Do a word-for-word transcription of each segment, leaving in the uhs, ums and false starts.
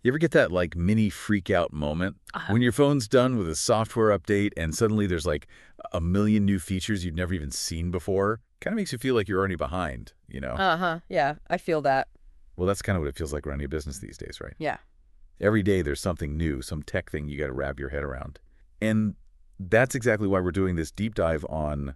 You ever get that like mini freak out moment Uh-huh. when your phone's done with a software update and suddenly there's like a million new features you've never even seen before? Kind of makes you feel like you're already behind, you know? Uh-huh. Yeah, I feel that. Well, that's kind of what it feels like running a business these days, right? Yeah. Every day there's something new, some tech thing you got to wrap your head around. And that's exactly why we're doing this deep dive on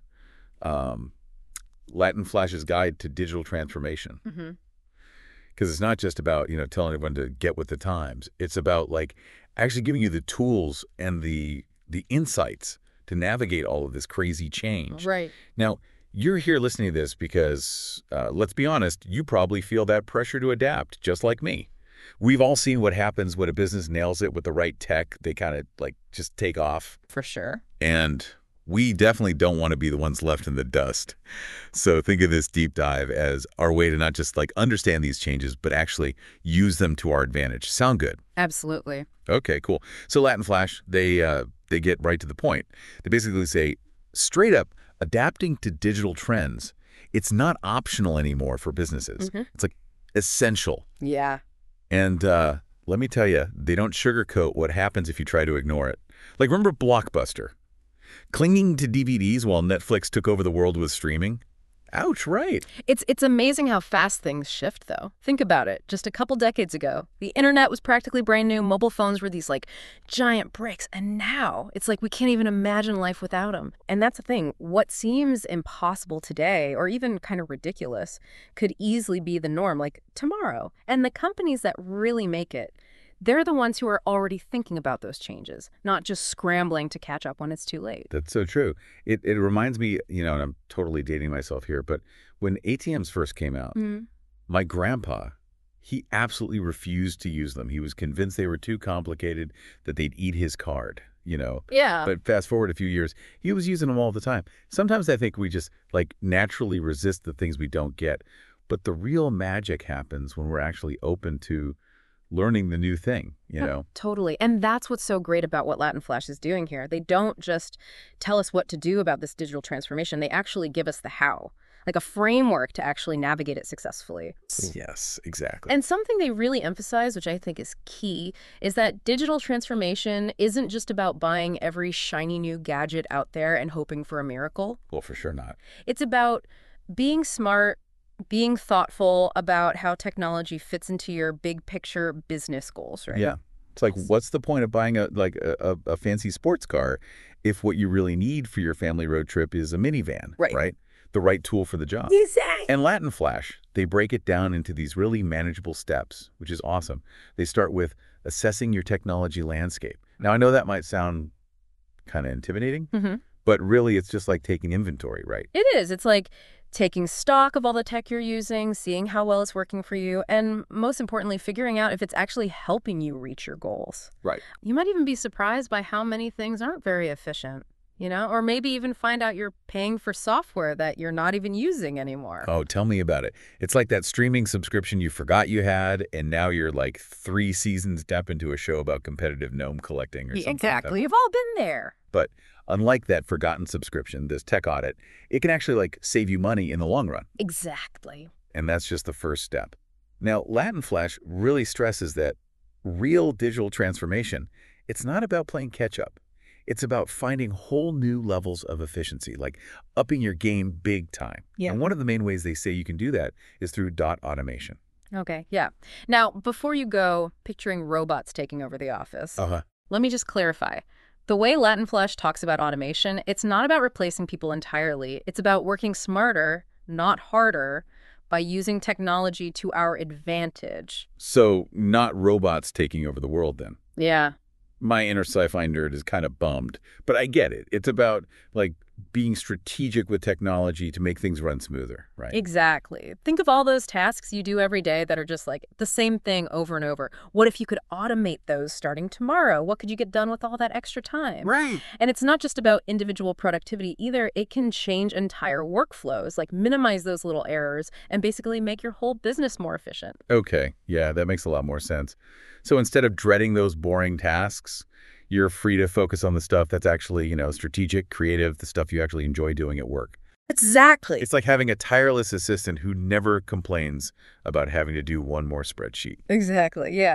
um, Latin Flash's Guide to Digital Transformation. Mm-hmm. Because it's not just about, you know, telling everyone to get with the times. It's about like actually giving you the tools and the the insights to navigate all of this crazy change. Right. Now, you're here listening to this because, uh, let's be honest, you probably feel that pressure to adapt, just like me. We've all seen what happens when a business nails it with the right tech. They kind of like just take off. For sure. And we definitely don't want to be the ones left in the dust. So think of this deep dive as our way to not just like understand these changes, but actually use them to our advantage. Sound good? Absolutely. Okay, cool. So Latin Flash, they uh, they get right to the point. They basically say, straight up, adapting to digital trends, it's not optional anymore for businesses. Mm-hmm. It's like essential. Yeah. And uh, let me tell you, they don't sugarcoat what happens if you try to ignore it. Like, remember Blockbuster? Clinging to D V Ds while Netflix took over the world with streaming? Ouch, right. It's it's amazing how fast things shift, though. Think about it. Just a couple decades ago, the internet was practically brand new. Mobile phones were these, like, giant bricks. And now it's like we can't even imagine life without them. And that's the thing. What seems impossible today, or even kind of ridiculous, could easily be the norm, like, tomorrow. And the companies that really make it, they're the ones who are already thinking about those changes, not just scrambling to catch up when it's too late. That's so true. It it reminds me, you know, and I'm totally dating myself here, but when A T Ms first came out, Mm. my grandpa, he absolutely refused to use them. He was convinced they were too complicated, that they'd eat his card, you know. Yeah. But fast forward a few years, he was using them all the time. Sometimes I think we just like naturally resist the things we don't get. But the real magic happens when we're actually open to learning the new thing, you know? Totally. And that's what's so great about what Latin Flash is doing here. They don't just tell us what to do about this digital transformation. They actually give us the how, like a framework to actually navigate it successfully. Yes, exactly. And something they really emphasize, which I think is key, is that digital transformation isn't just about buying every shiny new gadget out there and hoping for a miracle. Well, for sure not. It's about being smart, being thoughtful about how technology fits into your big picture business goals, right? Yeah. It's like, what's the point of buying a like a, a, a fancy sports car if what you really need for your family road trip is a minivan, Right. right? The right tool for the job. Exactly. And Latin Flash, they break it down into these really manageable steps, which is awesome. They start with assessing your technology landscape. Now, I know that might sound kind of intimidating, Mm-hmm. but really it's just like taking inventory, right? It is. It's like taking stock of all the tech you're using, seeing how well it's working for you, and most importantly, figuring out if it's actually helping you reach your goals. Right. You might even be surprised by how many things aren't very efficient, you know, or maybe even find out you're paying for software that you're not even using anymore. Oh, tell me about it. It's like that streaming subscription you forgot you had, and now you're like three seasons deep into a show about competitive gnome collecting or Yeah, something. exactly. You've all been there. But unlike that forgotten subscription, this tech audit, it can actually like save you money in the long run. Exactly. And that's just the first step. Now, Latin Flash really stresses that real digital transformation, it's not about playing catch up. It's about finding whole new levels of efficiency, like upping your game big time. Yeah. And one of the main ways they say you can do that is through dot automation. Okay, yeah. Now, before you go picturing robots taking over the office, Uh-huh. let me just clarify. The way Latin Flash talks about automation, it's not about replacing people entirely. It's about working smarter, not harder, by using technology to our advantage. So not robots taking over the world then. Yeah. My inner sci-fi nerd is kind of bummed, but I get it. It's about like being strategic with technology to make things run smoother, right? Exactly. Think of all those tasks you do every day that are just like the same thing over and over. What if you could automate those starting tomorrow? What could you get done with all that extra time? Right. And it's not just about individual productivity either. It can change entire workflows, like minimize those little errors and basically make your whole business more efficient. Okay. Yeah, that makes a lot more sense. So instead of dreading those boring tasks, you're free to focus on the stuff that's actually, you know, strategic, creative, the stuff you actually enjoy doing at work. Exactly. It's like having a tireless assistant who never complains about having to do one more spreadsheet. Exactly, yeah.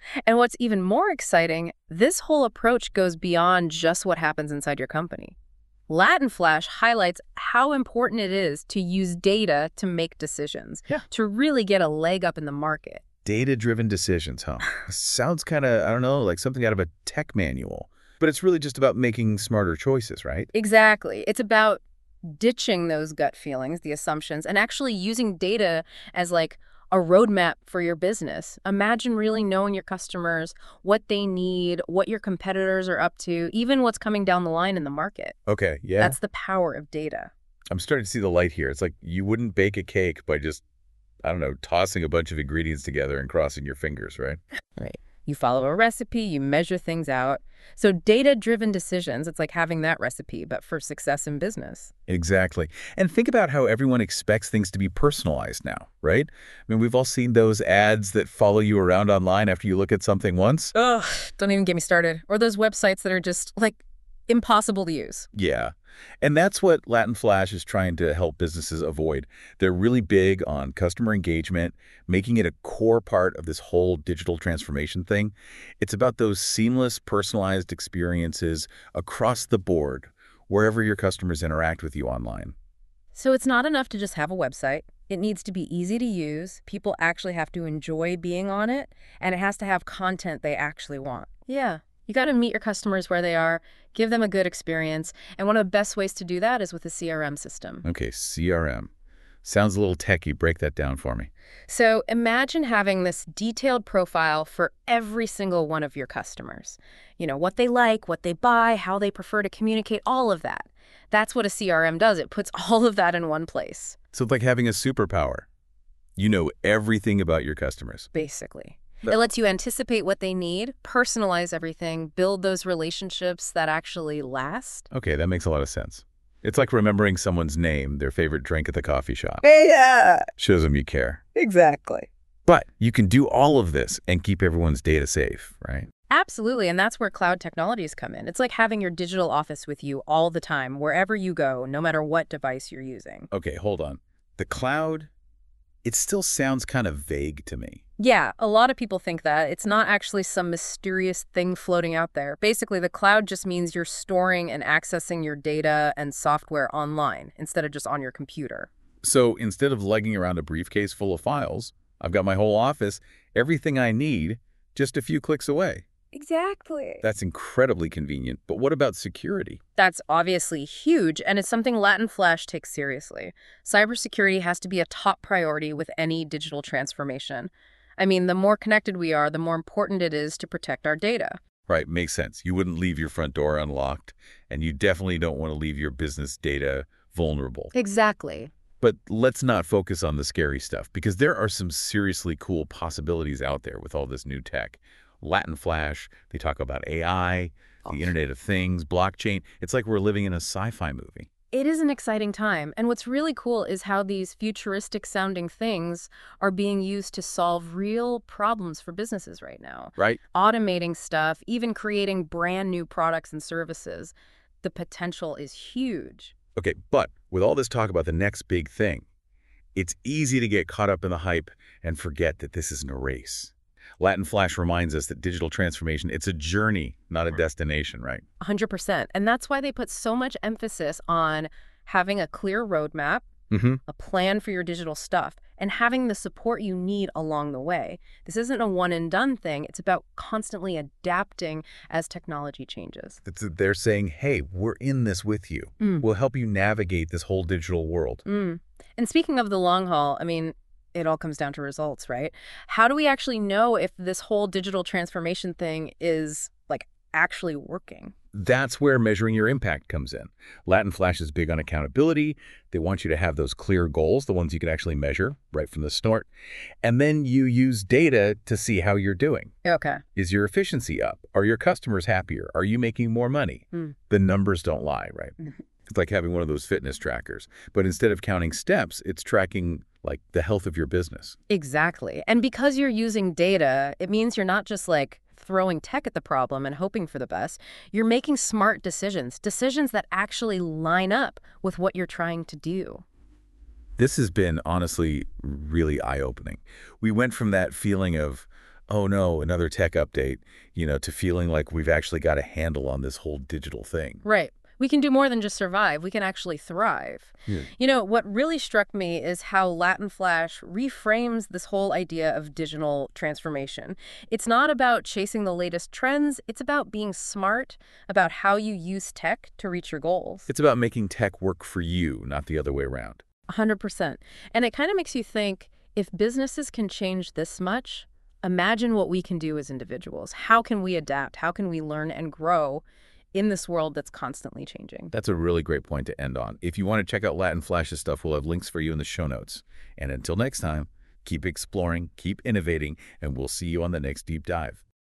And what's even more exciting, this whole approach goes beyond just what happens inside your company. Latin Flash highlights how important it is to use data to make decisions, Yeah. to really get a leg up in the market. Data-driven decisions, huh? Sounds kind of, I don't know, like something out of a tech manual. But it's really just about making smarter choices, right? Exactly. It's about ditching those gut feelings, the assumptions, and actually using data as like a roadmap for your business. Imagine really knowing your customers, what they need, what your competitors are up to, even what's coming down the line in the market. Okay, yeah. That's the power of data. I'm starting to see the light here. It's like you wouldn't bake a cake by just, I don't know, tossing a bunch of ingredients together and crossing your fingers, right? Right. You follow a recipe, you measure things out. So data-driven decisions, it's like having that recipe, but for success in business. Exactly. And think about how everyone expects things to be personalized now, right? I mean, we've all seen those ads that follow you around online after you look at something once. Ugh, don't even get me started. Or those websites that are just, like, impossible to use. Yeah. And that's what Latin Flash is trying to help businesses avoid. They're really big on customer engagement, making it a core part of this whole digital transformation thing. It's about those seamless, personalized experiences across the board, wherever your customers interact with you online. So it's not enough to just have a website. It needs to be easy to use. People actually have to enjoy being on it, and it has to have content they actually want. Yeah. You got to meet your customers where they are, give them a good experience, and one of the best ways to do that is with a C R M system. Okay, C R M. Sounds a little techy. Break that down for me. So imagine having this detailed profile for every single one of your customers. You know, what they like, what they buy, how they prefer to communicate, all of that. That's what a C R M does. It puts all of that in one place. So it's like having a superpower. You know everything about your customers. Basically. It lets you anticipate what they need, personalize everything, build those relationships that actually last. Okay, that makes a lot of sense. It's like remembering someone's name, their favorite drink at the coffee shop. Yeah, Shows them you care. exactly. But you can do all of this and keep everyone's data safe, right? Absolutely, and that's where cloud technologies come in. It's like having your digital office with you all the time, wherever you go, no matter what device you're using. Okay, hold on. The cloud, it still sounds kind of vague to me. Yeah, a lot of people think that. It's not actually some mysterious thing floating out there. Basically, the cloud just means you're storing and accessing your data and software online instead of just on your computer. So instead of lugging around a briefcase full of files, I've got my whole office, everything I need, just a few clicks away. Exactly. That's incredibly convenient. But what about security? That's obviously huge, and it's something Latin Flash takes seriously. Cybersecurity has to be a top priority with any digital transformation. I mean, the more connected we are, the more important it is to protect our data. Right, makes sense. You wouldn't leave your front door unlocked, and you definitely don't want to leave your business data vulnerable. Exactly. But let's not focus on the scary stuff, because there are some seriously cool possibilities out there with all this new tech. Latin Flash, they talk about A I, the Internet of Things, blockchain. It's like we're living in a sci-fi movie. It is an exciting time, and what's really cool is how these futuristic-sounding things are being used to solve real problems for businesses right now. Right? Automating stuff, even creating brand new products and services. The potential is huge. Okay, but with all this talk about the next big thing, it's easy to get caught up in the hype and forget that this isn't a race. Latin Flash reminds us that digital transformation, it's a journey, not a destination, right? one hundred percent. And that's why they put so much emphasis on having a clear roadmap, Mm-hmm. a plan for your digital stuff, and having the support you need along the way. This isn't a one-and-done thing. It's about constantly adapting as technology changes. They're saying, hey, we're in this with you. Mm. We'll help you navigate this whole digital world. Mm. And speaking of the long haul, I mean, it all comes down to results, right? How do we actually know if this whole digital transformation thing is, like, actually working? That's where measuring your impact comes in. Latin Flash is big on accountability. They want you to have those clear goals, the ones you can actually measure right from the start. And then you use data to see how you're doing. Okay. Is your efficiency up? Are your customers happier? Are you making more money? Mm. The numbers don't lie, right? Mhm. It's like having one of those fitness trackers. But instead of counting steps, it's tracking like the health of your business. Exactly. And because you're using data, it means you're not just like throwing tech at the problem and hoping for the best. You're making smart decisions, decisions that actually line up with what you're trying to do. This has been honestly really eye-opening. We went from that feeling of oh no, another tech update, you know, to feeling like we've actually got a handle on this whole digital thing. Right. We can do more than just survive. We can actually thrive. Yeah. You know, what really struck me is how Latin Flash reframes this whole idea of digital transformation. It's not about chasing the latest trends. It's about being smart about how you use tech to reach your goals. It's about making tech work for you, not the other way around. one hundred percent. And it kind of makes you think, if businesses can change this much, imagine what we can do as individuals. How can we adapt? How can we learn and grow in this world that's constantly changing? That's a really great point to end on. If you want to check out Latin Flash's stuff, we'll have links for you in the show notes. And until next time, keep exploring, keep innovating, and we'll see you on the next deep dive.